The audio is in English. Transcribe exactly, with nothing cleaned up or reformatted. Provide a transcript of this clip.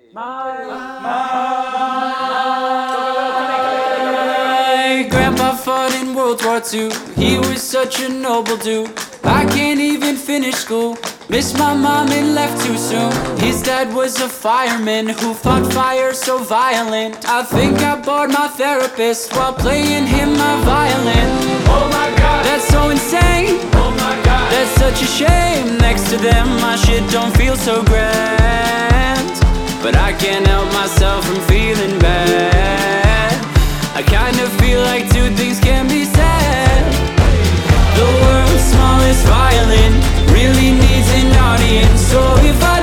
My grandpa fought in World War Two. He was such a noble dude. I can't even finish school. Missed my mom and left too soon. His dad was a fireman who fought fire so violent. I think I bored my therapist while playing him my violin. Oh my God, That's so insane. oh my God, That's such a shame. Next to them my shit don't feel so grand, but I can't help myself from feeling bad. I kind of feel like two things can be said. The world's smallest violin really needs an audience. So if I